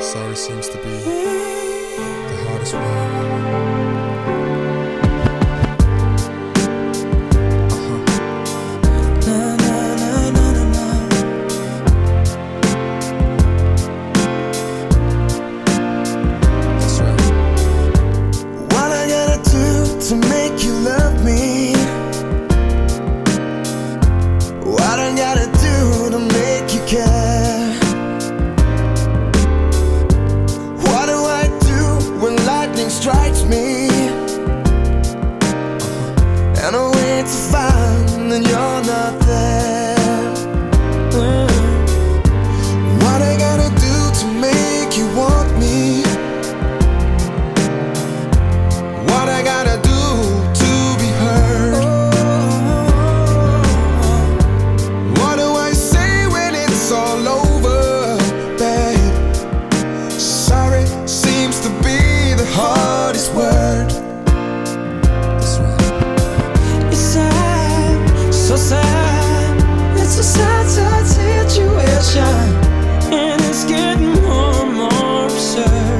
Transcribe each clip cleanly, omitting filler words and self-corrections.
Sorry seems to be the hardest word. To make you love me, what I gotta do to make you care? What do I do when lightning strikes me and I wait to find that you're not there? What I gotta do to make you want me? What I gotta do to be heard? What do I say when it's all over, babe? Sorry seems to be the hardest word. That's right. It's sad, so sad. It's a sad, sad situation, and it's getting more and more absurd.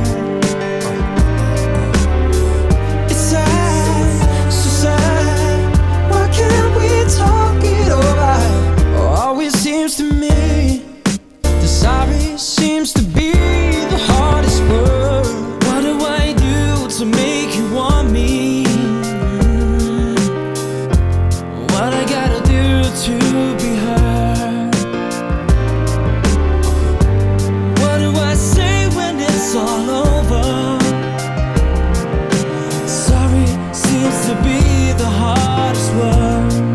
To me, the sorry seems to be the hardest word. What do I do to make you want me? What I gotta do to be heard? What do I say when it's all over? Sorry seems to be the hardest word.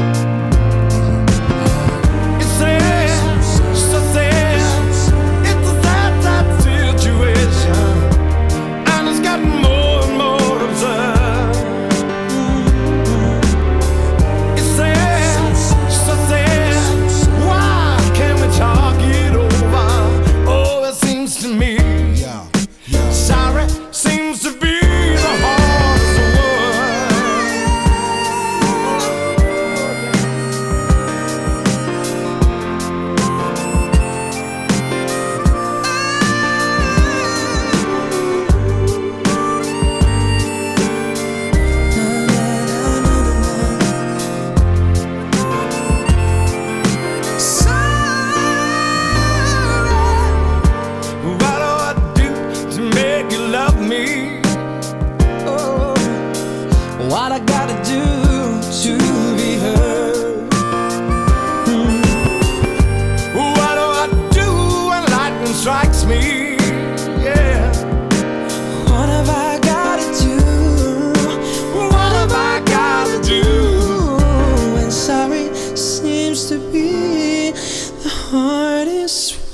What I gotta do to be heard? What do I do when lightning strikes me? Yeah. What have I gotta do? What have I gotta do? And sorry seems to be the hardest